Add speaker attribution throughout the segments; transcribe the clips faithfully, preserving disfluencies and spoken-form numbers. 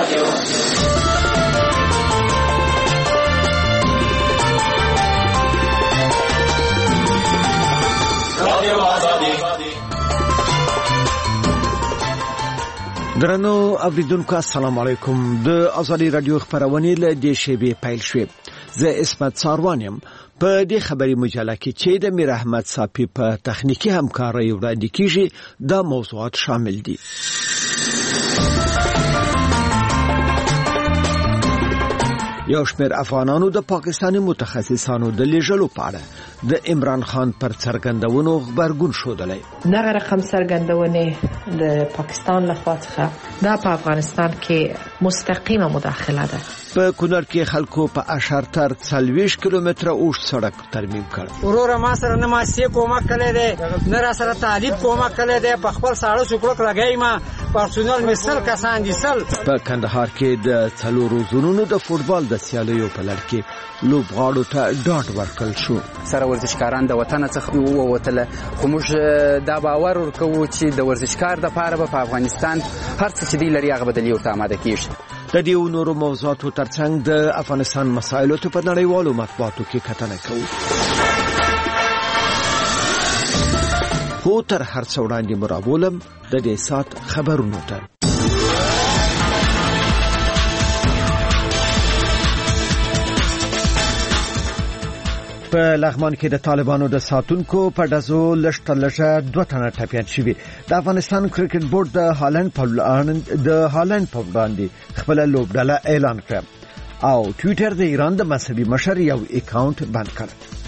Speaker 1: رادیو رادیو آزادی.
Speaker 2: درنو اوریدونکو السلام علیکم. د آزادی رادیو خبرونه له دې شیبې پیل شوې. زه اسمت ساروان یم. په دې خبري مجله کې چې د میر احمد صافي په تخنیکی همکارۍ وړاندې کیږي دا موضوعات شامل دي. یو شمېر افغانانو د پاکستاني متخصصانو د لیږلو په اړه د عمران خان پر څرګندونو خبرګون ښودلی.
Speaker 3: دغه رقم څرګندونې د پاکستان لخوا څخه دا په افغانستان کې مستقیمه مداخله ده.
Speaker 2: په کونړ کې خلکو په اشارتر څلوېښت کیلومتره اوږد سړک ترمیم کړ.
Speaker 4: وروره ما سره نه ماسې کومک کړی دی، نه را سره طالب کومک کړی دی. په خپل ساړه سوکړک لګی ما پرسونل مې سل کسان دي سل.
Speaker 2: په کندهار کې د څلورو زونونو د فوټبال د سیالیو په لړ کې لوبغاړو ته ډاډ ورکړل شو.
Speaker 5: سره ورزشکاران د وطن څخه ووتل، خو موږ دا باور ورکوو چې د ورزشکار د پاره په افغانستان هر څه چې دی لري هغه بدلی او آماده کیږي.
Speaker 2: د دې نورو موضوعاتو ترڅنګ د افغانستان مسایلو ته په نړیوالو مطبوعاتو کې کتنه کوو. خو تر هر څه وړاندې مرابولم د دې سات خبرونو ته. په لغمان کې د طالبانو د ساتونکو په ډزو لشته لږه دوه تنه ټپیان شوي. د افغانستان کرکټ بورډ د هالند په د هالند په وړاندې خپل لوبډله اعلان کړ او ټویټر د ایران د مذهبي مشر یو اکاونټ بند کړ.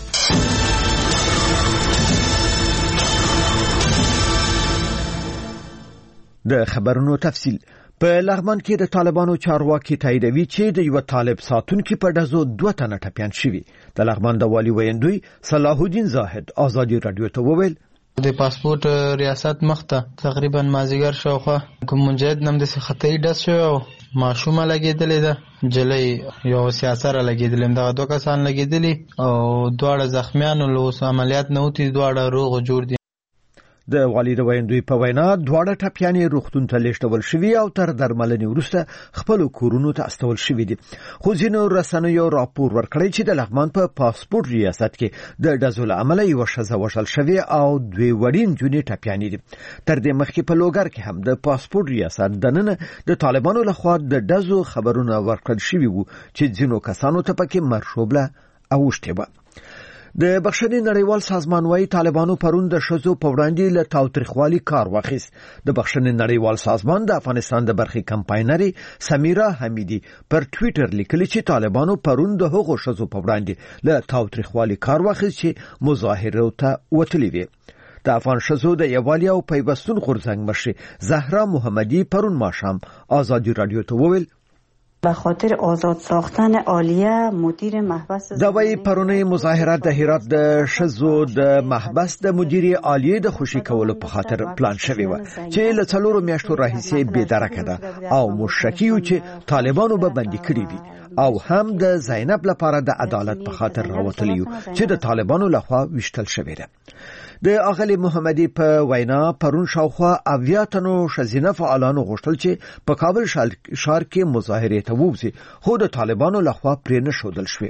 Speaker 2: د خبرونو تفصیل. په لغمان کې د طالبانو چارواکي تاییدوي چې د یو طالب ساتونکو په ډزو دوه تنه ټپیان شوي. د لغمان د والي ویندوی صلاح الدین زاهد آزادی رادیو ته وویل
Speaker 6: د پاسپورت ریاست مخته تقریبا مازیګر شاوخوا کوم منجد نم د خطي ډز شو، ماشومه لګیدلې ده، جلې یو سیاسره لګیدلې، دا دوه کسان لګیدلې او دواړه زخمیانو له عملیات نه وتی، دواړه روغ جوړ دي. د والي د ویندوی په وینا دواړه ټپیانې روغتون ته لیږدول شوي او تر درملنې وروسته خپل کورونو ته استول شوي دي. خو ځینو رسنیو راپور ورکړی چې د لغمان په پاسپورت ریاست کې د ډزو له امله یوه ښځه وژل شوې او دوې وړې نجونې ټپیانې دي. تر دې مخکې په لوګر کې هم د پاسپورت ریاست دننه د طالبانو لخوا د ډزو خبرونه ورکړل شوي وو چې ځینو کسانو ته پکې مرشوبله اوښتې وه. د بخښنې نړیوال سازمان وايي طالبانو پرون د ښځو په وړاندې له تاوتریخوالي کار واخیست. د بخښنې نړیوال سازمان د افغانستان د برخې کمپاینرې سمیرا حمیدي پر ټویټر لیکلي چې طالبانو پرون د هغو ښځو په وړاندې له تاوتریخوالي کار واخیست چې مظاهرو ته وتلي وي. د افغان ښځو د یووالي او پیوستون غورځنګ مشرې زهرا محمدي پرون ماښام آزادی رادیو ته وویل
Speaker 7: به خاطر آزاد ساختن عالیه مدیر محبس
Speaker 2: دوی پرونی مظاهرات د هرات د ښځو د محبس د مدیر عالیه د خوشی کولو په خاطر پلان شوی و چې له څلورو میاشتو راهیسې بې درکه ده او مشکیو چې طالبانو به بندي کړی وي او هم د زینب لپاره د عدالت په خاطر راوتلیو چې د طالبانو لخوا وشتل شوی ده. د اغلی محمدي په وینا پرون شاوخوا اویا تنو ښځینه فعالانو غوښتل چې په کابل ښار کې مظاهرې ته ووځي، خو د طالبانو لخوا پرې نه ښودل شوې.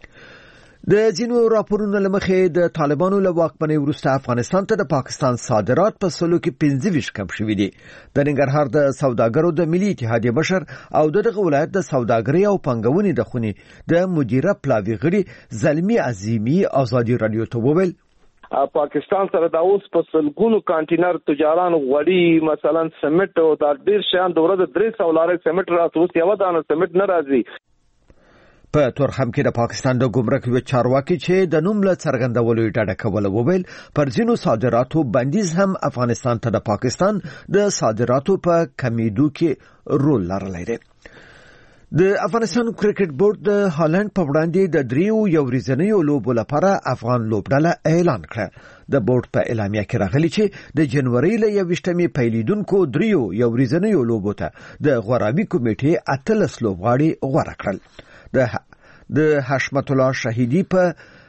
Speaker 2: د ځینو راپورونو له مخې د طالبانو له واکمنۍ وروسته افغانستان ته د پاکستان صادرات په سلو کې پنځه ویشت کم شوي دي. د ننګرهار د سوداګرو د ملي اتحادیې مشر او دغه ولایت د سوداګرۍ او پانګونې د خونې د مدیره پلاوي غړي زلمي عظیمي آزادی رادیو ته وویل
Speaker 8: پاکستان سره دا اوس په سلګونو کانټینر تجاران غوړي مثلا سیمنټ او دا ډیر شان د ورځې درې سوه لارې سیمنټ راځي، اوس یو دانه سیمنټ نه راځي.
Speaker 2: په تورخم کې د پاکستان د ګمرک یو چارواکي چې د نوم له څرګندولو ډډه کوله وویل پر ځینو صادراتو بندیز هم افغانستان ته د پاکستان د صادراتو په کمیدو کې رول لرلی دی. د افغانستان کرکټ بورډ د هالند په وړاندې د دریو یو ورځنیو لوبو لپاره افغان لوبډله اعلان کړه. د بورډ په اعلامیه کې راغلی چې د جنوري له یوویشتمې پیلیدونکو دریو یو ورځنیو لوبو ته د غورابي کمیټې اتلس لوبغاړي غوره کړل. د د حشمت الله شهیدی په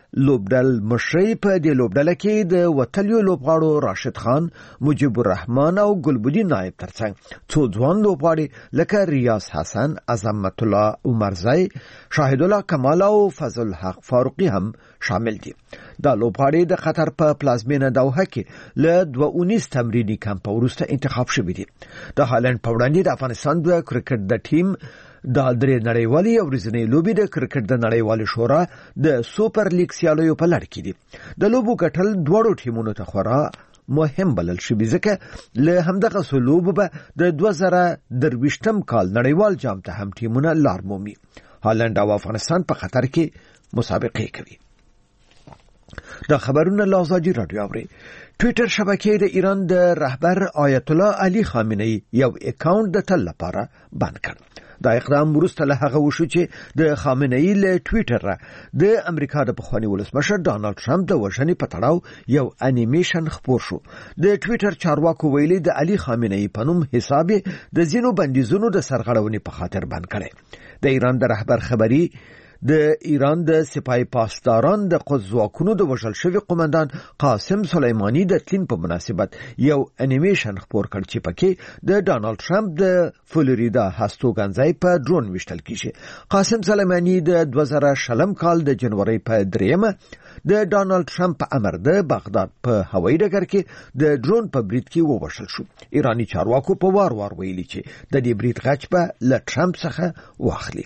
Speaker 2: لوبډل مشري په دې لوبډله کې د وتلیو لوبغاړو راشد خان، مجيب الرحمن او ګلبدین نائب ترڅنګ څو ځوان لوبغاړي لکه ریاض حسن، عظمت الله عمرزای، شاهد الله کمال او فضل الحق فاروقي هم شامل دي. دا لوبغاړي د قطر په پلازمینه دوحه کې له دوه اونیز تمرینی کمپ وروسته انتخاب شوي دي. د هالند په وړاندې د افغانستان د کرکټ د ټیم د درې نړیوالي او ورځنی لوبي د کرکټ د نړیوالي شورا د سوپر لیګ سیالیو په لړ کې دي. د لوبو ګټل دوړو ټیمونو ته خورا مهم بلل شوی ځکه له همدغه سلوب به د دوه زره درویشتم کال نړیوال جام ته هم ټیمونه لار مومي. هالند او افغانستان په قطر کې مسابقه کوي. دا خبرونه له ازادي رادیو اوري. ټوئیټر شبکې د ایران د رهبر آیت الله علي خامنه‌ای یو اکاونټ د تل لپاره بند کړ. دا اقدام وروسته له هغه وشو چې د خامنه‌ای له ټوئیټر د امریکا د پخوانی ولسمشر ډانلډ ټرمپ د وژنې په تړاو یو انیمیشن خپور شو. د ټوئیټر چارواکو ویلي د علي خامنه‌ای په نوم حساب د ځینو بندیزونو د سرغړونې په خاطر بند کړي. د ایران د رهبر خبري د ایران د سپای پاسداران د قدس ځواکونو د وژل شوي قومندان قاسم سلیمانی د تلین په مناسبت یو انیمیشن خپور کړ چې پکې د ډانلډ ټرمپ د فلوریدا هستوګنځای په ډرون وشتل کیږي. قاسم سلیمانی د دوه زره شلم کال د جنوري په دریمه د ډانلډ ټرمپ په امر د بغداد په هوایي ډګر کې د ډرون په برید کې ووژل شو. ایرانی چارواکو په وار وار ویلي چې د دې برید غچ به له ټرمپ څخه واخلي.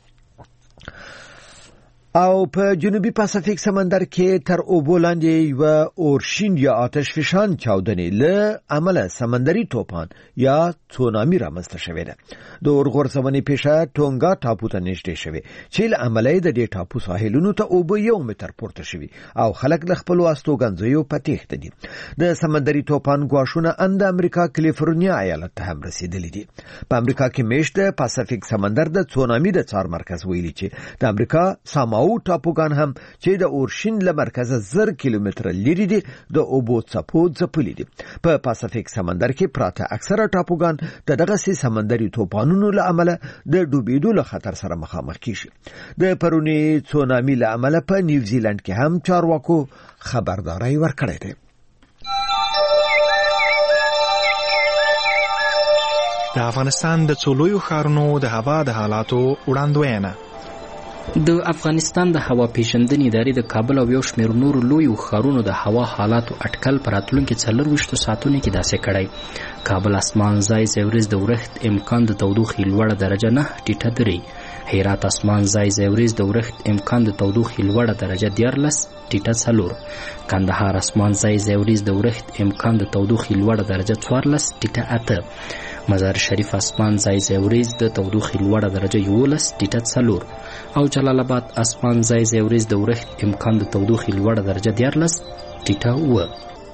Speaker 2: او په جنوبي پاسفیک سمندر کې تر اوبو لاندې یو اورشین یا آتش فشان چاودنې له امله سمندري توپان یا تسونامي رامنځته شوې ده. د اورغورځونې پیښه ټونګا ټاپو ته نږدې شوې چې له امله د دې ټاپو ساحلونو ته اوبه یو متر پورته شوي او خلک د خپلو استوګنځیو په تېښته دي. د سمندري توپان ګواښونه ان د امریکا کالیفورنیا ایالت ته هم رسیدلي دي. په امریکا کې میشت د پاسفیک سمندر د تسونامي د څار مرکز ویلي چې د امریکا ساماو ټاپوګان هم چې د اورشین له مرکزه زر کیلومتره لري دي د اوبو څپو ځپلي دي. په پاسفیک سمندر کې پراته اکثره ټاپوګان د دغه سي سمندري توپانونو له امله د ډوبېدو له خطر سره مخامخ کیږي. د پرونی تسونامي له امله په نیوزیلند کې هم چارواکو خبرداري ورکړې ده.
Speaker 1: د افغانستان د څولویو ښارونو د هوا د حالاتو وړاندوینه.
Speaker 9: د افغانستان د هوا پیژندنې ادارې د کابل او یو شمېر نورو لویو ښارونو د هوا حالاتو اټکل په راتلونکي څلرویشتو ساعتونو کې داسې کړی. کابل اسمان ځای ځای ورځ د ورښت امکان د تودوخې لوړه درجه نه ټیټه درې. هرات اسمان ځای ځای ورځ د ورښت امکان د تودوخې لوړه درجه دیارلس ټیټه څلور. کندهار اسمان ځای ځای ورځ د ورښت امکان د تودوخې لوړه درجه څوارلس ټیټه اته. مزار شریف اسمان ځای ځای ورځ د تودوخې لوړه درجه یولس ټیټه څلور. او جلال آباد اسمان ځای ځای ورځ د ورښت امکان د تودوخې لوړه درجه دیارلس ټیټه اوه.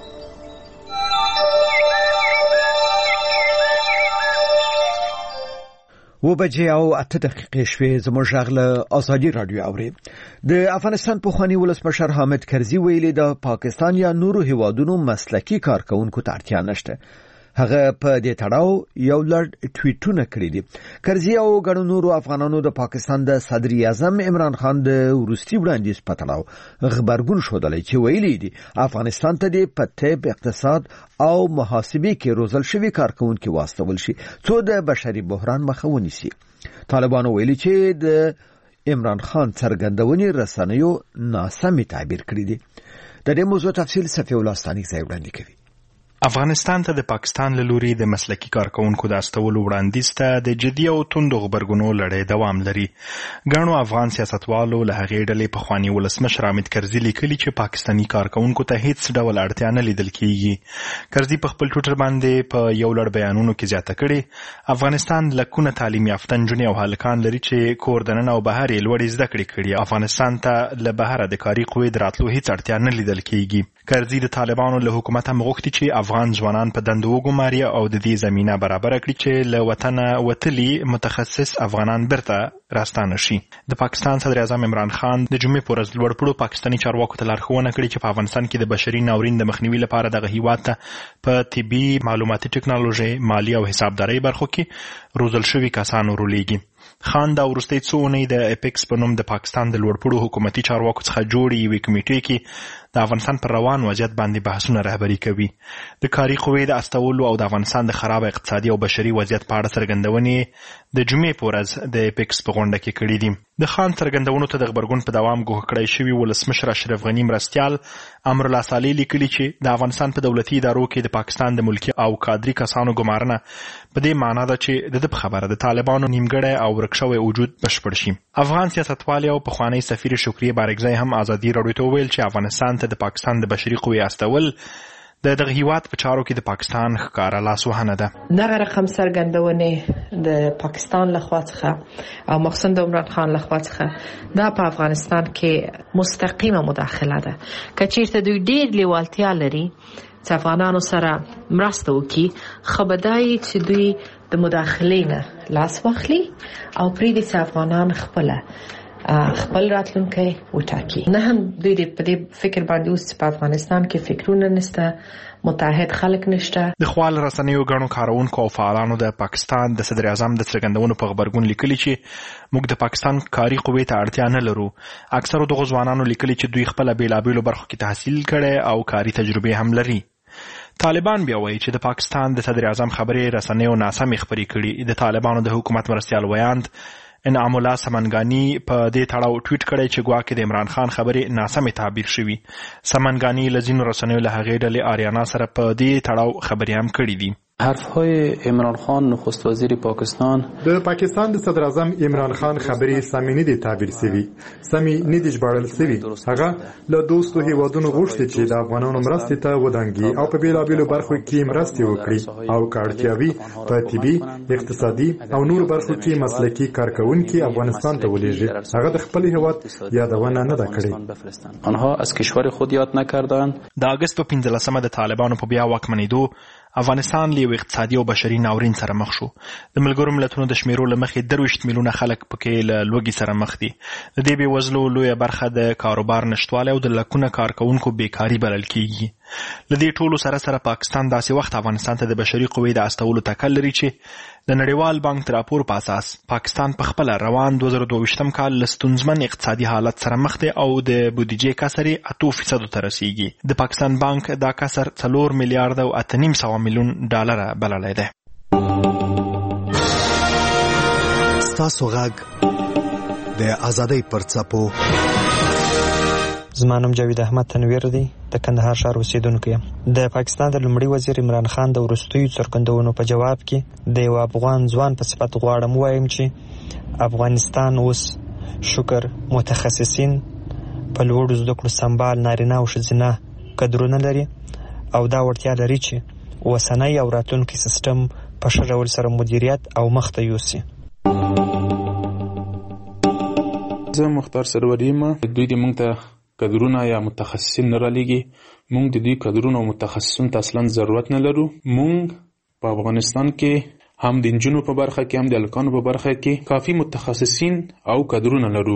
Speaker 2: و بجې او اته دقیقې شوې. زموږ غږ له ازادي رادیو اوري. د افغانستان پخوانی ولسمشر حامد کرزي ویلي د پاکستان یا نورو هیوادونو مسلکي کارکونکو ته اړتیا نشته. هغه په دې تړاو یو لړ ټویټونه کړی دي. کرزي او ګڼو نورو افغانانو د پاکستان د صدر اعظم عمران خان د وروستي وړاندیز په تړاو خبرګون ښودلی چې ویلي دي افغانستان ته د په طب، اقتصاد او محاسبې کې روزل شوي کارکونکي واستول شي څو د بشري بحران مخه ونیسي. طالبانو ویلي چې د عمران خان څرګندونې رسنیو ناسمې تعبیر کړي دي. د دې موضوع تفصیل صفي الله ستانیک ځای وړاندې کوي.
Speaker 1: افغانستان ته د پاکستان له لوري د مسلکي کارکونکو د استولو وړاندیز ته د جدي او توندو غبرګونو لړۍ دوام لري. ګڼو افغان سیاستوالو له هغې ډلې پخواني ولسمشر حامد کرزي لیکلي چې پاکستاني کارکونکو ته هیڅ ډول اړتیا نه لیدل کیږي. کرزي په خپل ټویټر باندې په یو لړ بیانونو کې زیاته کړې افغانستان لکونه تعلیم یافته نجونې او هلکان لري چې کور دننه او بهر یې لوړې زده کړې کړي. افغانستان ته له بهره د کاري قوې د راتلو هیڅ اړتیا نه لیدل کیږي. کرزي د طالبانو له حکومت هم غوښتي چې افغان ځوانان په دندو وګماري او د دې زمینه برابر کړي چې له وطنه وتلي متخصص افغانان بیرته راستانه شي. د پاکستان صدر اعظم عمران خان د جمعې په ورځ لوړپوړو پاکستاني چارواکو ته لارښوونه کړې چې په افغانستان کې د بشري ناورین د مخنیوي لپاره دغه هیواد ته په طبي، معلوماتي ټکنالوژي، مالي او حسابدارۍ برخو کې روزل شوي کسان ورولېږي. خان دا وروستۍ څو اونۍ د اپیکس په نوم د پاکستان د لوړپوړو حکومتي چارواکو څخه جوړې یوې کمیټې کې د افغانستان پر روان وضعیت باندې بحثونه رهبري کوي. د کاري قوې د استولو او د افغانستان د خراب اقتصادي او بشري وضعیت په اړه څرګندونې د جمعې په ورځ د اپیکس په غونډه کې کړې دي. د خان څرګندونو ته د غبرګون په دوام ګوښه کړی شوي ولسمشر اشرف غني مرستیال امرالله صالح لیکلي چې د افغانستان په دولتي ادارو کې د پاکستان د ملکي او کادري کسانو ګمارنه په دې معنا ده چې د ده په خبره د طالبانو نیمګړی او ورک شوی وجود بشپړ شي. افغان سیاستوال او پخوانی سفیر شکریه بارکزی هم ازادي راډیو ته وویل چې افغانستان ته د پاکستان د بشري قوې استول د دغه هیواد په چارو کې د پاکستان ښکاره لاسوهنه ده.
Speaker 3: دغه رقم څرګندونې د پاکستان لخوا څخه او مخصوصا د عمران خان لخوا څخه دا په افغانستان کې مستقیمه مداخله ده. که چیرته دوی ډېر لیوالتیا لري چې افغانانو سره مرسته وکړي، خو به دا وي چې دوی د مداخلې نه لاس واخلي او پرېږدي چې افغانان خپله خپل راتلونکی وټاکي. نه هم دوی په دې فکر باندې اوس چې په افغانستان کې فکرونه نشته، متحد خلک نشته.
Speaker 1: د خپل رسنیو غړو کارونکو او فعالانو د پاکستان د صدر اعظم د څرګندونو په خبرګون لیکلي چې موږ د پاکستان کاري قوې ته اړتیا نه لرو. اکثرو دغه ځوانانو لیکلي چې دوی خپل بیلابیلو برخو کې تحصیل کړي او کاري تجربه هم لري. طالبان بیا وایي چې د پاکستان د صدر اعظم خبرې رسنیو ناسمې خبرې کړي. د طالبانو د حکومت مرستیال ویاند انعام الله سمنګانی په دې تړاو ټویټ کړی چې ګواکې د عمران خان خبرې ناسمې تعبیر شوي. سمنګانی له ځینو رسنیو له هغې ډلې آریانا سره په دې تړاو خبرې هم کړي دي.
Speaker 10: حرفهای عمران خان نخست وزیر پاکستان
Speaker 11: د پاکستان د صدر اعظم عمران خان خبرې سمې نه دي تعبیر سوي، سمې نه دي ژباړل سوي. هغه له دوستو هیوادونو غوښتي چې د افغانانو مرستې ته ودانګي او په بیلابیلو برخو کې مرستې وکړي او که اړتیا وي په طبي، اقتصادي او نورو برخو کې مسلکي کارکوونکي افغانستان ته ولېږي. هغه د خپل هیواد یادونه نه ده کړې.
Speaker 10: آنها از کشور خود یاد نکردند.
Speaker 1: د اگست په پنځلسمه د طالبانو په بیا واکمنېدو افغانستان له یو اقتصادي او بشري ناورین سره مخ شو. د ملګرو ملتونو د شمیرو له مخې درویشت میلیونه خلک پکې له لوږې سره مخ دي. د دې بېوزلو لویه برخه د کاروبار نشتوالی او د لکونه کارکوونکو بیکاري بلل کېږي. له دې ټولو سره سره پاکستان داسې وخت افغانستان ته د بشري قوې د استولو تکل لري چې د نړیوال بانک د راپور په اساس پاکستان په خپله روان دوه زره دوه ویشتم کال له ستونزمن اقتصادي حالت سره مخ دی او د بودیجې کسر یې اتو فیصدو ته رسیږي. د پاکستان بانک دا کسر څلور میلیارده او اته نیم سوه میلیون ډالره بللی دی.
Speaker 12: ستاسو غږ د ازادۍ پر څپو.
Speaker 13: زما نوم جاوید احمد تنویر دی، د کندهار ښار اوسیدونکی یم. د پاکستان د لومړي وزیر عمران خان د وروستیو څرګندونو په جواب کې د یو افغان ځوان په صفت غواړم وایم چې افغانستان اوس شکر متخصصین په لوړو زده کړو سمبال نارینه او ښځینه کدرونه لري او دا وړتیا لري چې اوسنی او راتلونکی سیستم په ښه ډول سره مدیریت او مخته یوسي.
Speaker 14: زه مختار سرور یم. دوی د موږ ته کدرونه یا متخصصین نه رالیږي. موږ د دوی کدرونه او متخصصین ته اصلا ضرورت نه لرو. موږ په افغانستان کې هم د نجونو په برخه کې هم د هلکانو په برخه کې کافي متخصصین او کدرونه لرو.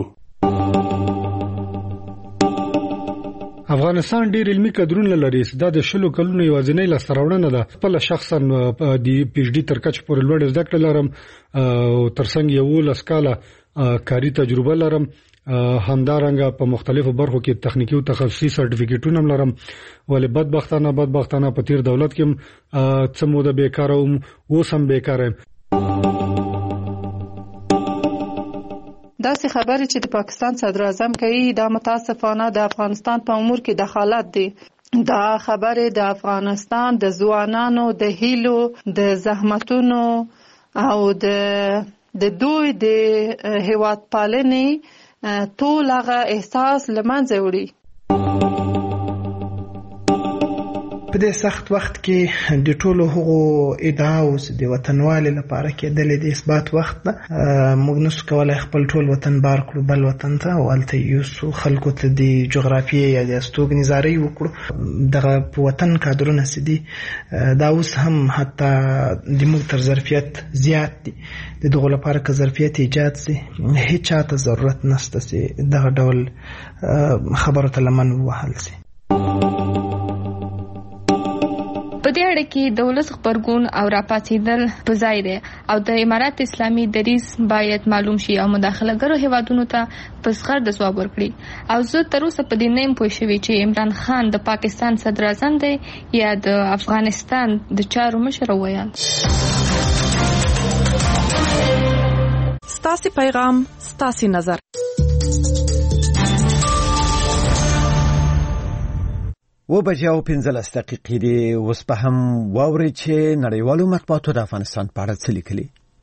Speaker 15: افغانستان ډیر علمي کدرونه لري. دا د شلو کلونو یوازینۍ لاسته راوړنه ده. خپل شخصا د پی ایچ ډي تر کچ پورې لوړ زده کړه لرم او ترڅنګ یولس کاله کاري تجربه لرم. همدارنګه په مختلفو برخو کې تخنیکی او تخصصي سرټیفیکټونه هم لرم. ولې بدبختانه بدبختانه په تیر دولت کې څه موده بیکاره وم، اوس هم بیکاره یم.
Speaker 16: داسې خبرې چې د پاکستان صدر اعظم کوي دا متاسفانه د افغانستان په امور کې دخالت دی. دا خبرې د افغانستان د ځوانانو د هیلو، د زحمتونو او د د دوی د هیواد پالنې ټول هغه احساس له منځه وړي.
Speaker 17: په دې سخت وخت کې د ټولو هغو ادعاو د وطنوالي لپاره کېدلې د اثبات وخت ده. موږ نشو کولای خپل ټول وطن بار کړو بل وطن ته او هلته یوسو خلکو ته د جغرافیې یا د استوګنځارۍ وکړو. دغه په وطن کادرونه چې دي دا اوس هم حتی د موږ تر ظرفیت زیات دي. د دغو لپاره که ظرفیت ایجاد سي هیڅ چاته ضرورت نشته چې دغه ډول خبرو ته لمن ووهل سي.
Speaker 18: په دې اړه کې د ولس خبرګون او راپاتېدل په ځای دی او د امارات اسلامي دریځ باید معلوم شي او مداخلهګرو هیوادونو ته په صغر د ځواب ورکړي. او زه تر اوسه په دې نه یم پوه شوې چې عمران خان د پاکستان صدر اعظم دی یا د افغانستان د چارو مشر ویان.
Speaker 19: ستاسو پیغام ستاسو نظر.
Speaker 2: و بجې او پنځلس دقیقې دي. اوس په هم واورئ چې نړیوالو مطبوعاتو د افغانستان په اړه څه لیکلي.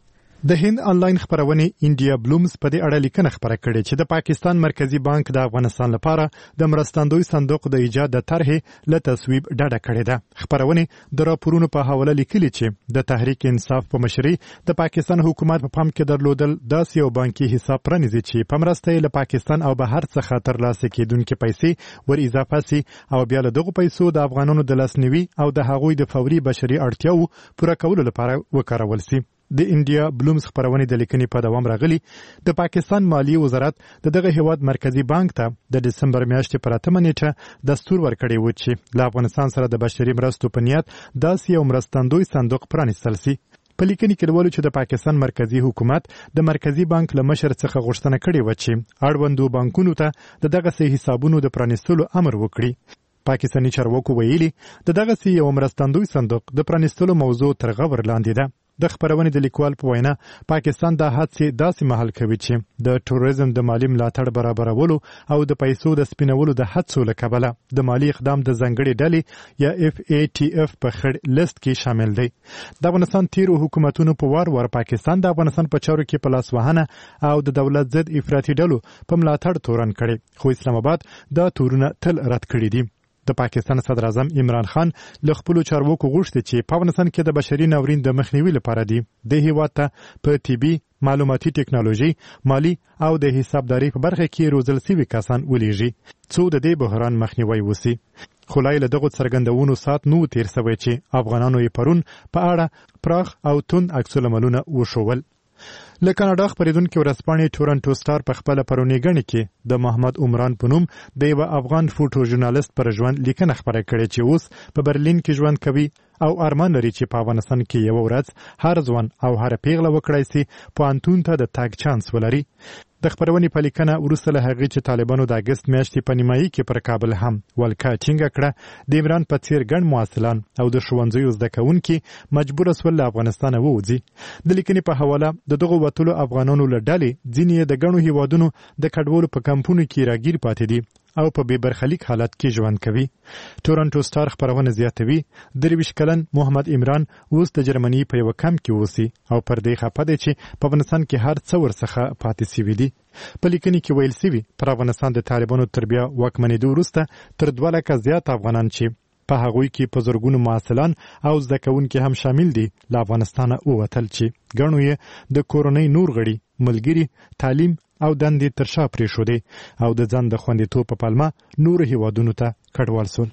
Speaker 11: د هند آنلاین خبرونې انډیا بلومز په دې اړه لیکنه خبره کړې چې د پاکستان مرکزی بانک د افغانستان لپاره د مرستندوی صندوق د ایجاد د طرحې له تصویب ډډه کړې ده. خبرونې د راپورونو په حواله لیکلي چې د تحریک انصاف په مشرۍ د پاکستان حکومت په پام کې درلودل داسې یو بانکي حساب پرانیزي چې په مرسته یې له پاکستان او بهر څخه ترلاسه کېدونکې پیسې ور اضافه سي او بیا له دغو پیسو د افغانانو د لاسنیوي او د هغوی د فوري بشري اړتیاو پوره کولو لپاره وکارول سي. د انډیا بلومز خبرونې د لیکنې په دوام راغلي د پاکستان مالی وزارت د دغه هیواد مرکزی بانک ته د دسمبر میاشتې پر اتمه نیټه دستور ورکړی و چې له افغانستان سره د بشري مرستو په نیت داسې یو مرستندوی صندوق پرانیستل سي. په لیکنې کې لولو چې د پاکستان مرکزی حکومت د مرکزی بانک له مشر څخه غوښتنه کړې و چې اړوندو بانکونو ته د دغه سي حسابونو د پرانیستلو امر وکړي. پاکستاني چارواکو ویلي د دغه سي یو مرستندوی صندوق د پرانیستلو موضوع تر غور لاندې ده. د خبرونې د لیکوال په وینا پاکستان د هڅې داسې مهال کوي چې د ټوریزم د مالی ملاتړ برابرولو او د پیسو د سپینولو د هڅو له کبله د مالی اقدام د ځانګړې ډلې یا اف ای ټي اف په خړ لیست کې شامل دی. د افغانستان تیرو حکومتونو په وار وار پاکستان د افغانستان په چارو کې په لاس وهنه او د دولت ضد افراطي ډلو په ملاتړ تورن کړي، خو اسلام آباد دا تورونه تل رد کړي دي. د پاکستان صدر اعظم عمران خان له خپل چارواکو غوښتي چې په افغانستان کې د بشري ناورین د مخنیوي لپاره دی د هیواد ته په طبي معلوماتي ټکنالوژي مالی او د حسابداري په برخه کې روزل شوي کسان ولېږي څو د دې بحران مخنیوي وسی. خو لا له دغه څرګندونو سات نو تیر سوي چې افغانانو یې پرون په اړه پراخ او تون عکس العملونه وشول. له کاناډا خبرېدونکي ورځپاڼې ټورنټو سټار په خپله پرونی ګڼې کې د محمد عمران په نوم د یوه افغان فوټو ژورنالست پر ژوند لیکنه خپره کړې چې اوس په برلین کې ژوند کوي او ارمان لري چې په افغانستان کې یو ورځ هر ځوان او هر پیغله وکړای سي پوهنتون ته د تګ چانس ولري. د خبرونې په لیکنه وروسته له هغې چې طالبانو د اګست میاشتې په نیمایي کې پر کابل هم ولکه ټینګه کړه د عمران په څیر ګڼ محصلان او د ښوونځیو زده کوونکي مجبوره سول له افغانستانه ووځي. د لیکنې په حواله د دغو وتلو افغانانو له ډلې ځینې د ګڼو هیوادونو د کډوالو په کمپونو کې راګیر پاتې دي او په بې برخلیک حالت کې ژوند کوي. ټورنټو سټار خبرونه زیاتوي درویشت کلن محمد عمران اوس د جرمني په یو کمپ کې اوسي او پر دې خپه دی چې په افغانستان کې هر څه ورڅخه پاتې سوي دي. په لیکنې کې ویل سوي پر افغانستان د طالبانو تر بیا واکمنېدو وروسته تر دوه لکه زیات افغانان چې په هغوی کې په زرګونو محصلان او زده کوونکي هم شامل دي له افغانستانه ووتل چې ګڼو یې د کورنۍ نور غړي ملګري تعلیم او دندې تر شا پرېښودې او د ځان د خوندیتوب په پلمه نورو هیوادونو ته کډوال سول.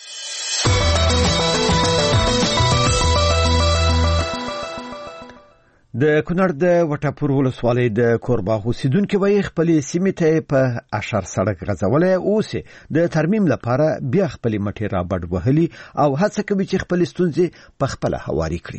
Speaker 2: د کونړ د وټاپور ولسوالۍ د کورباغ اوسیدونکو وایي خپلې سیمې ته په اشر سړک غځولی اوس د ترمیم لپاره بیا خپلې مټې رابډ وهلي او هڅه کوي چې خپلې ستونزې په خپله هواري کړي.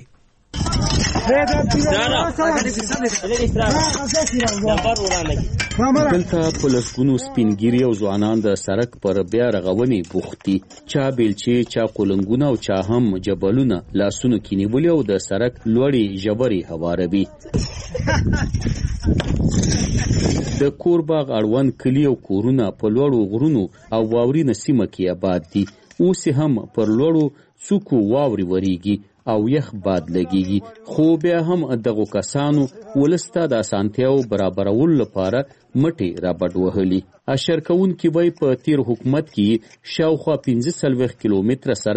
Speaker 20: دلته په لسګونو سپینګیري او ځوانان د سړک پر بیا رغونې بوخت دي. چا بیلچې، چا قولنګونه او چا هم جبلونه لاسونو کې نیولي او د سړک لوړې ژورې هواروي. د کورباغ اړوند کلي او کورونه په لوړو غرونو او واورینه سیمه کې آباد دي. اوس هم پر لوړو څوکو واورې وریږي او یخ باد لګیږي، خو بیا هم دغو کسانو ولسته د اسانتیاو برابرولو لپاره مټې رابډ وهلي. اشر کوونکي وایي په تیر حکومت کې شاوخوا پنځه څلوېښت کیلومتره سړک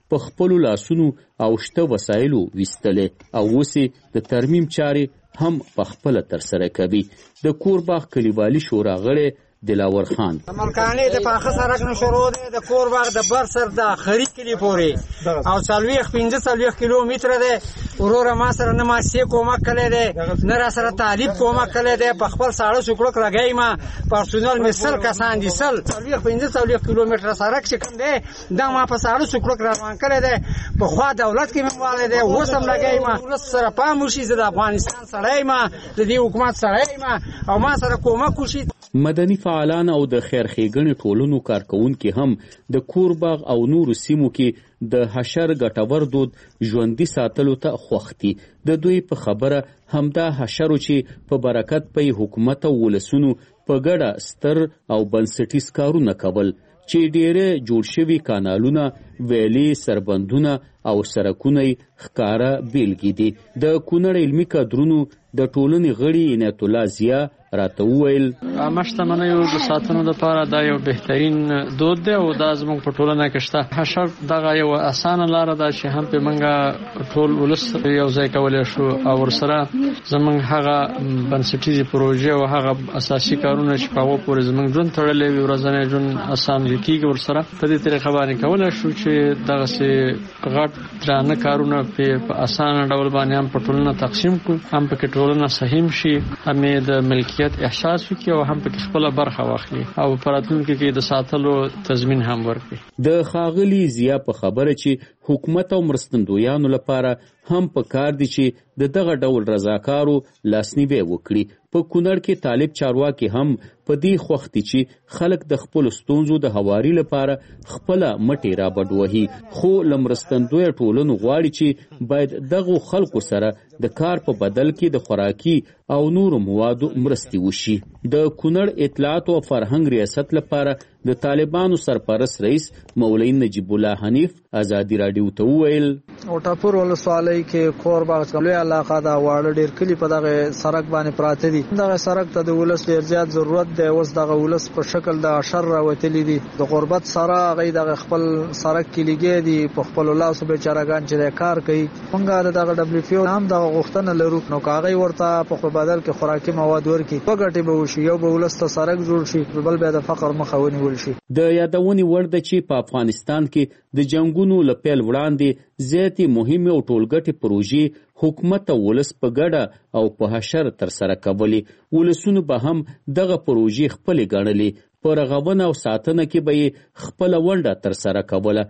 Speaker 20: په خپلو لاسونو او شته وسایلو ویستلې او اوس د ترمیم چارې هم په خپله ترسره کوي. د کورباغ کلیوالي شورا غړی دلاور خان:
Speaker 4: ملکانې د پاخه سړک نه شروع دی د کورباغ د بر سر د خري کلي پورې او څلوېښت پنځه څلوېښت کیلومتره دی. وروره ما سره نه ماسیې کومک کړی دی نه را سره تعلیب کومک کړی دی. په خپل ساړه سوکړک لګی ما پرسونل مې سل کسان دي سل څلوېښت پنځه څلوېښت کیلومتره سړک چې کوم دی دا ما په ساړه سوکړک روان کړی دی. پخوا دولت کې مې والی دی اوس هم لګی ما ولس سره پام وشي. زه د افغانستان سړی ما د دې حکومت سړی ما او ما سره کومک وشي.
Speaker 20: مدني فعالان او د خیر ښېګڼې ټولنو کارکوونکي هم د کورباغ او نورو سیمو کې د حشر ګټور دود ژوندي ساتلو ته خوښ دي. د دوی په خبره همدا حشرو چې په برکت په حکومت او ولسونو په ګډه ستر او بنسټیز کارونه کول چې ډېره جوړ شوي کانالونه، ویلې، سربندونه او سرکونه ښکاره بیلګې دي. د کونړ علمي کادرونو د ټولنې غړي عنایت الله ضیا راته وویل:
Speaker 21: عامه شتمنیو د ساتنو لپاره دا یو بهترین دود دی او دا زموږ په ټولنه کې شته. حشر دغه یو اسانه لاره ده چې هم په منګه ټول ولس یو ځای کولی شو او ورسره زموږ هغه بنسټیزې پروژې او هغه اساسي کارونه چې په هغو پورې زموږ ژوند تړلی وي ورځنی ژوند اسان کېږي. ورسره په دې طریقه باندې کولی شو چې دغسې غټ درانه کارونه په اسانه ډول باندې هم په ټولنه تقسیم کړو، هم پکې ټولنه سهیم شي، هم یې د ملکیت احساس وکړي او هم پکې خپله برخه واخلي او په راتلونکي کې د ساتلو تضمین هم ورکړي.
Speaker 20: د ښاغلي ضیا په خبره چې حکومت او مرستندویانو لپاره هم په کار دي چې د دغه ډول رضاکارو لاسنیوی وکړي. په کونړ کې طالب چارواکي هم په دې خوښ دي چې خلک د خپلو ستونزو د هواري لپاره خپله مټې رابډ وهي، خو له مرستندویه ټولنو غواړي چې باید دغو خلکو سره د کار په بدل کې د خوراکي او نورو موادو مرستې وشي. د کونړ اطلاعات او فرهنګ ریاست لپاره د طالبانو سرپرست رئیس مولوي نجیب الله حنیف ازادي راډیو ته وویل:
Speaker 22: او ټاپور ولسوالۍ کې کورباغ لوی علاقه دا واړه ډېر کلي په دغه سړک باندې پراته دي. دغه سړک ته د ولس ډېر زیات ضرورت دی. اوس دغه ولس په شکل د حشر راوتلي دي. د غربت سره هغوی دغه خپل سړک کې لګیا دي په خپلو لاسو بیچارهګان چې کار کوي. موږ د دغه ډبلیو پی او هم دغه غوښتنه لرو نو که هغوی ورته په بدل کې خوراکي مواد ورکړي دوه ګټې به وشي. یو به ولس ته سړک جوړ شي، بل بیا د فقر مخه ونیول شي.
Speaker 20: د یادونې وړ ده چې په افغانستان کې د جنګونو له پیل وړاندې زیاتې مهمې او ټولګټې پروژې حکومت او ولس په ګډه او په حشر ترسره کولې. ولسونو به هم دغه پروژې خپلې ګڼلې، په رغونه او ساتنه کې به یې خپله ونډه ترسره کوله.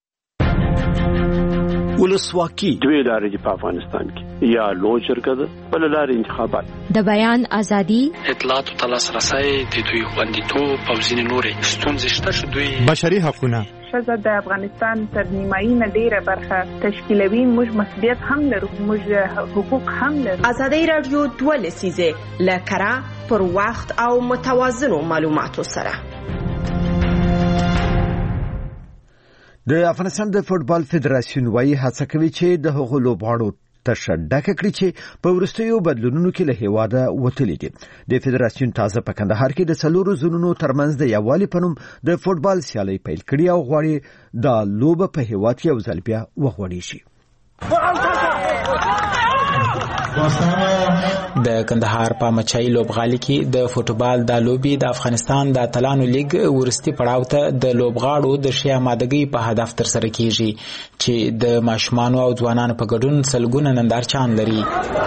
Speaker 23: ولسواکي دوی لارې دي په افغانستان کې، یا لوی شرکت بل لارې انتخابات،
Speaker 24: د بیان ازادي،
Speaker 25: اطلاعات او لاسرسی، د دوی خوندیتوب او ځینې نورې ستونزې شته چې دوی
Speaker 11: بشري حقونه
Speaker 26: ښځه د افغانستان تر نیمایي نه ډیره برخه تشکیلوي. موږ مسؤلیت هم لرو، موږ حقوق هم لرو.
Speaker 24: ازادي راډیو دوه لسیزه له کره پر وخت او متوازنو معلوماتو سره.
Speaker 2: د افغانستان د فوټبال فدراسیون وايي هڅه کوي چې د هغو لوبغاړو تشه ډکه کړي چې په وروستیو بدلونونو کې له هیواده وتلي دي. د فدراسیون تازه په کندهار کې د څلورو زونونو ترمنځ د یووالي په نوم د فوټبال سیالۍ پیل کړي او غواړي دا لوبه په هیواد کې یو ځل بیا وغوړي شي.
Speaker 27: د کندهار په مچای لوبغالي کې د فوټبال د لوبي د افغانستان د اتلانو لیگ ورستي پړاو ته د لوبغاړو د شیا مادګي په هدف تر سره کیږي چې د ماشومان او ځوانانو په ګډون سلګونه نندارچان لري.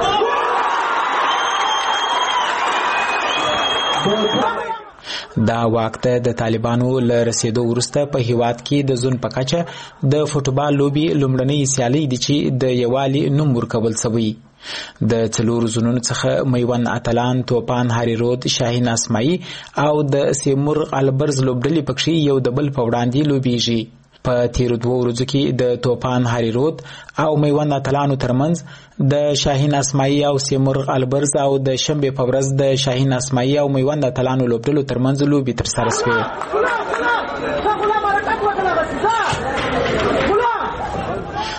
Speaker 27: دا وخت د طالبانو له رسیدو وروسته په هیواد کې د زون په کچه د فوټبال لوبي لومړنۍ سیالي دي چې د یوالي نوم ورکول شوی. د څلورو زونونو څخه میوند اتلان، توپان هاري رود، شاهین اسماعي او د سیمور البرز لوبډلې پکې یو د بل په وړاندې لوبيږي. په تیر دوه ورځو کې د توپان هاري رود او میوند اتلانو ترمنځ د شاهین اسماعي او سیمور البرز او د شنبه په ورځ د شاهین اسماعي او میوند اتلانو لوبډلو ترمنځ لوبي تر سره شوې.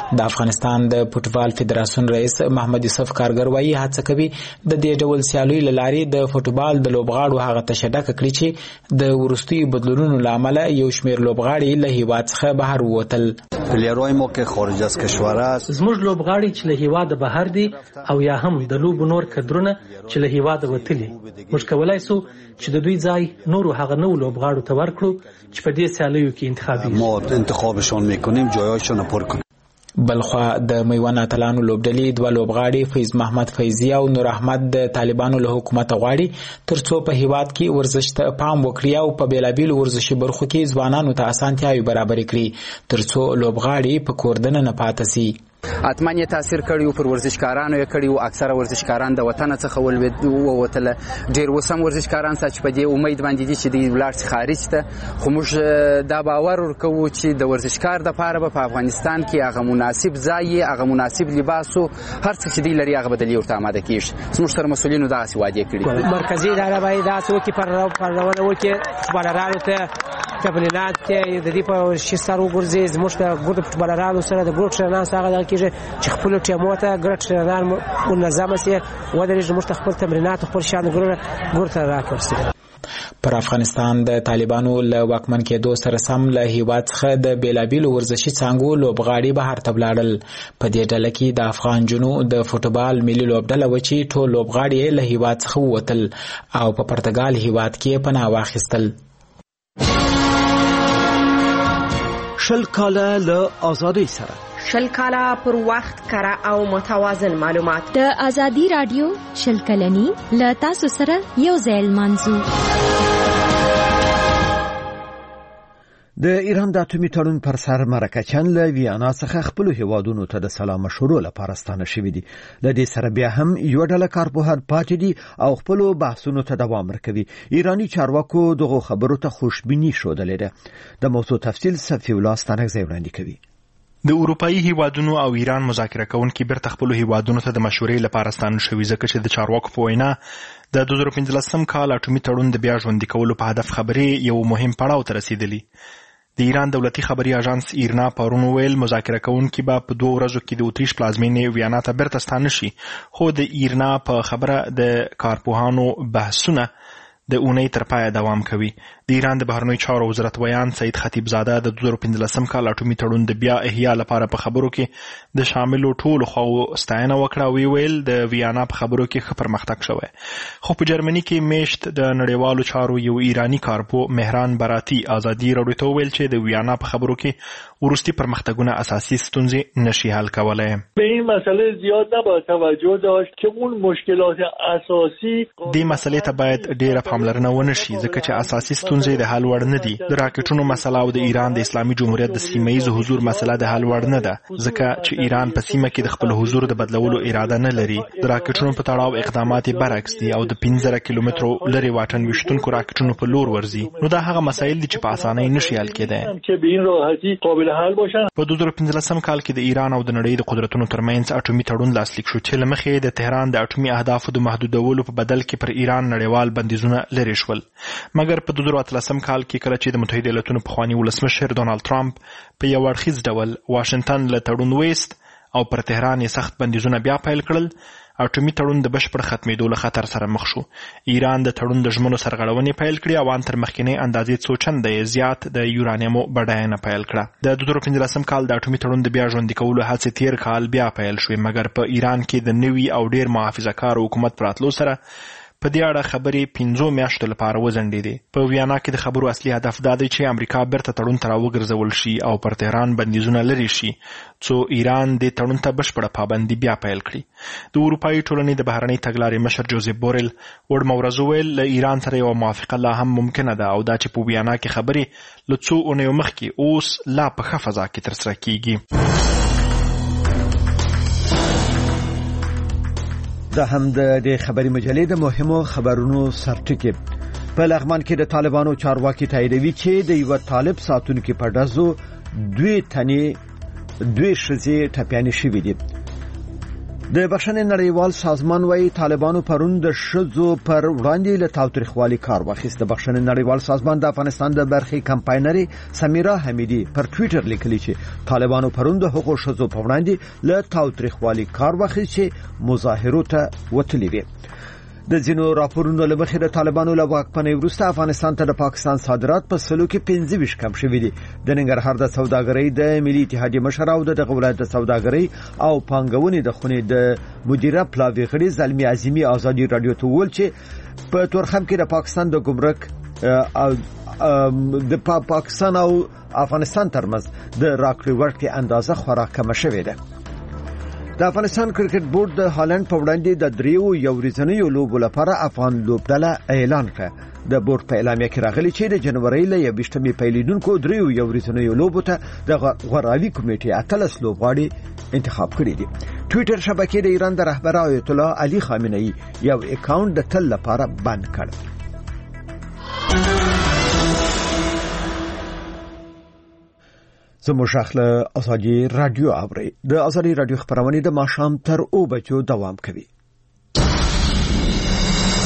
Speaker 27: د افغانستان د فوټبال فدراسیون رئیس محمد یوسف کارګر وایي هڅه کوي د دې ډول سیالیو له لارې د فوټبال د لوبغاړو هغه تشدد کړي چې د ورستي بدلونونو لامل یو شمېر لوبغاړي له هیواد څخه بهر ووتل.
Speaker 3: پلیرای ما که خارج از کشور است
Speaker 5: زموږ لوبغاړي چې له هیواد بهر دي او یا هم د لوب نور کډرونه چې له هیواد وتلي موږ کولای سو چې د دوی ځای نورو هغه نو لوبغاړو ته ورکړو چې په دې سیالیو کې انتخابي
Speaker 3: ما انتخابشون میکنیم جایاشون پر کنیم.
Speaker 27: بلخوا د میوان اتلانو لوبډلې دوه لوبغاړي فیض محمد فیضی او نور احمد د طالبانو له حکومت غواړي ترڅو په هیواد کې ورزش ته پام وکړي او په بیلابیل ورزشي برخو کې ځوانانو ته اسانتیاوي برابر کړي ترڅو لوبغاړي په کوردن نه پاتې شي.
Speaker 6: اتمن یې تاثیر کړی پر ورزشکارانو یې کړی او اکثره ورزشکاران د وطن څخه ولوتل ډیر وسم ورزشکاران چې په دې امید باندې دي چې د ولارت خارج ته خو موږ دا باور ورکوو چې د ورزشکار د پاره په افغانستان کې هغه مناسب ځای هغه مناسب لباس او هر څه چې دی لري هغه بدلی ورته آماده کیږي. زموږ سره مسؤلینو دا وعده کړی
Speaker 7: مرکزی اداره باید دا څه وکړي پر پرونه وکړي فوټبالرانو ته تبلیغات کې د دې په شستارو ګرځي زموږ د ګروپ فوټبالرانو سره د ګروپ شناس هغه کې چې خپل ټیمو ته ګرټ شنان منظمه سي ودرې زموږ خپل تمرینات خپل شان ګروپ ګورته راکړي.
Speaker 27: پر افغانستان د طالبانو له واکمن کېدو سره سم له هیواد څخه د بیلابیلو ورزشي څانګو لوبغاړي بهر ته ولاړل. په دې ډله کې د افغان جنو د فوټبال ملي لوبډله و چې ټول لوبغاړي له هیواد څخه ووتل او په پرتګال هیواد کې پناه واخیستل.
Speaker 2: شل کاله له آزادۍ سره
Speaker 24: شل کاله پر وخت کره او متوازن معلومات
Speaker 8: د ازادي رادیو شل کلنی له تاسو سره یو ځای منځو.
Speaker 2: د ایران د اټومي تړون پر سر مرکچن له ویانا څخه خپل هیوادونو ته د سلام مشورو لپاره ستانه شوې دي. له دې سره بیا هم یو ډله کارپوهان پاتې دي او خپل بحثونو ته دوام ورکوي. ایرانی چارواکو دغه خبرو ته خوشبیني ښودلې ده. د موضوع تفصیل صفی الله ستانکزی وړاندې کوي.
Speaker 1: د اروپאי هیوادونو او ایران مذاکره کوونکي بیرته خپل هیوادونو ته د مشورې لپاره ستانه شوي ځکه چې د چارواکو په وینا د دوه زره پنځلسم کال اټومي تړون د بیا ژوندي کولو په هدف خبرې یو مهم پړاو ته رسیدلی. د ایران دولتي خبري اژانس ایرنا پرون ویل مذاکره کوونکي به په دوه ورځو کې د اتریش پلازمینې ویانا ته بیرته ستانه شي خو د ایرنا په خبره د کارپوهانو بحثونه د اونۍ تر پایه دوام کوي. د ایران د بهرنیو چارو وزارت ویان سید خطیبزاده د دوه زره پنځلسم کال اټومي تړون د بیا احیا لپاره په خبرو کې د شاملو ټولو خواو ستاینه وکړه او ویل د ویانا په خبرو کې ښه پرمختګ شوی. خو په جرمني کې میشت د نړیوالو چارو یو ایرانی کارپو مهران براتی ازادي راډیو ته ویل چې د ویانا په خبرو کې ورستي پرمختګونه اساسي ستونزې نشي حل کولای.
Speaker 9: به این مسئله زیاد نباید توجه داشت که اون مشکلات اساسی
Speaker 1: دې مسئلې ته باید ډیره پاملرنه ونه شي ځکه چې اساسي ستونزې د حل وړ نه دي. د راکټونو مسله او د ایران د اسلامي جمهوریت د سیمه ییز حضور مسله د حل وړ نه ده ځکه چې ایران په سیمه کې د خپل حضور د بدلولو اراده نه لري. د راکټونو په تړاو اقدامات برعکس دي او د پنځه زره کیلومترو لري واټن وشتونکو راکټونو په لور ورځي. نو دا هغه مسایل دي چې په اسانۍ نشي حل کېدای.
Speaker 9: چې به این راحتی قابل حل باشن.
Speaker 1: په دوه زره پنځلسم کال کې د ایران او د نړۍ د قدرتونو ترمنځ اټومي تړون لاسلیک شو چې لمخې د تهران د اټومي اهدافو د محدودولو په بدل کې پر ایران نړیوال بندیزونه لري شول. مګر په دوه زره اتلسم کال کې کله چې د متحده ایالاتونو پخوانی ولسمشر ډونالد ټرمپ په یو اړخیز ډول واشنگټن له تړون ویست او پر تهران یې سخت بندیزونه بیا پیل کړل، اټومي تړون د بشپړ ختمېدو له خطر سره مخ شو. ایران د تړون د ژمنو سرغړونې پیل کړې او ان تر مخکینۍ اندازې څو چنده زیات د یورانیمو بډاینه پیل کړه. د دوه زره پنځلسم کال د اټومي تړون د بیا ژوندي کولو هڅې تیر کال بیا پیل شوې، مګر په ایران کې د نوي او ډیر محافظه‌کار حکومت پراتلو سره په دې اړه خبرې پنځو میاشتو لپاره وځنډېدې. په ویانا کې د خبرو اصلي هدف دا دی چې امریکا بیرته تړون ته راوګرځول شي او پر تهران بندیزونه لرې شي څو ایران دې تړون ته بشپړه پابندي بیا پیل کړي. د اروپایي ټولنې د بهرنۍ تګلارې مشر جوزیف بورل وړمه ورځ وویل له ایران سره یوه موافقه لا هم ممکنه ده او دا چې په ویانا کې خبرې له څو اونیو مخکې اوس لا په ښه فضا کې ترسره کیږي.
Speaker 2: دا هم د خبري مجلې د مهمو خبرونو سرټکی. په لغمان کې د طالبانو چارواکي تاییدوي چې د یو طالب ساتونکو په ډزو دوی تنې دوی شزي ټپيانې شوې دي. د بخښنې نړیوال سازمان وايي طالبانو پرون د ښځو پر وړاندې له تاوتریخوالي کار واخیست. د بخښنې نړیوال سازمان د افغانستان د برخې کمپاینرې سمیرا حمیدي پر ټویټر لیکلي چې طالبانو پرون د حقوق ښځو په وړاندې له تاوتریخوالي کار واخیست چې مظاهرو ته وتلي وي. د ځینو راپورونو له مخې د طالبانو له واکمنۍ وروسته افغانستان ته د پاکستان صادرات په سلو کې پنځه ویشت کم شوي دي. د ننګرهار د سوداګرۍ د ملي اتحادیې مشر او دغه ولایت د سوداګرۍ او پانګونې د خونې د مدیره پلاوي غړي زلمي عظیمي ازادي رادیو ته وویل چې په تورخم کې د پاکستان د ګمرک او د پاکستان او افغانستان ترمنځ د راکړې ورکړې اندازه خورا کمه شوې ده. د افغانستان کرکټ بورډ د هالند په وړاندې د دریو یو ورځنیو لوبو لپاره افغان لوبډله اعلان کړه. د بورډ په اعلامیه کې راغلي چې د جنوري له یوویشتمې پیلېدونکو دریو یو ورځنیو لوبو ته د غوراوي کمیټې اتلس لوبغاړي انتخاب کړي دي. ټویټر شبکې د ایران د رهبر آیت الله علي خامنه‌ای یو اکاونټ د تل لپاره بند کړ. زموږ خپل ازادي رادیو اوري د ازادي رادیو خبرونه د ماښام تر او بجو دوام کوي.